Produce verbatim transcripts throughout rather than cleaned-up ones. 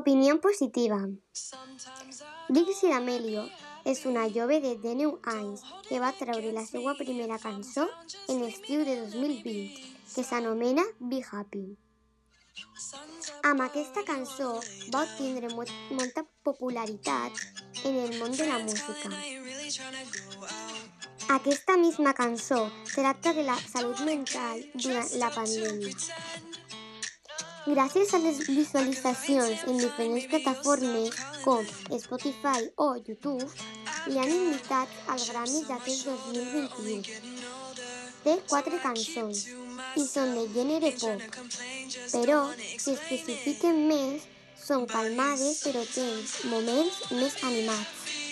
Opinió positiva. Dixie D'Amelio és una jove de dinou anys que va treure la seva primera cançó en l'estiu de dos mil vint, que s'anomena Be Happy. Amb aquesta cançó va obtindre mo molta popularitat en el món de la música. Aquesta misma cançó tracta de la salut mental durant la pandèmia. Gràcies a les visualitzacions en diferents plataformes com Spotify o YouTube, li han invitat als Grammys d'aquest dos mil vint-i-u. Té quatre cançons i són de gènere pop, però si especifiquen més, són calmades però tenen moments més animats.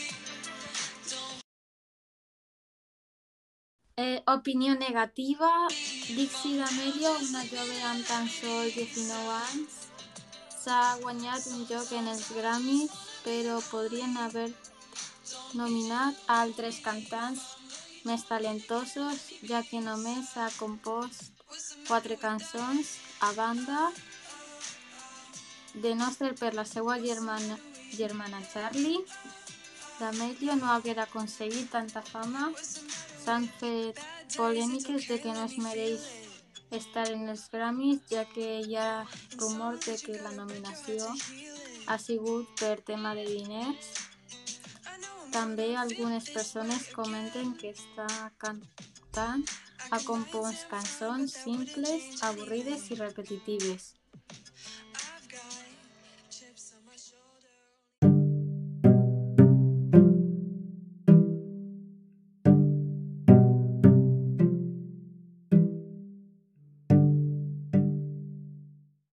Eh, opinió negativa. Dixie D'Amelio, una jove amb tan sols diecinou anys, s'ha guanyat un lloc en els Grammys, però podrien haver nominat a altres cantants més talentosos, ja que només ha compost quatre cançons. A banda de no ser per la seva germana, germana Charlie, D'Amelio no haguera aconseguit tanta fama. S'han fet polèmiques de que no es mereix estar en els Grammys, ja que hi ha rumors de que la nominació ha sigut per tema de diners. També algunes persones comenten que està cantant ha compost cançons simples, avorrides i repetitives.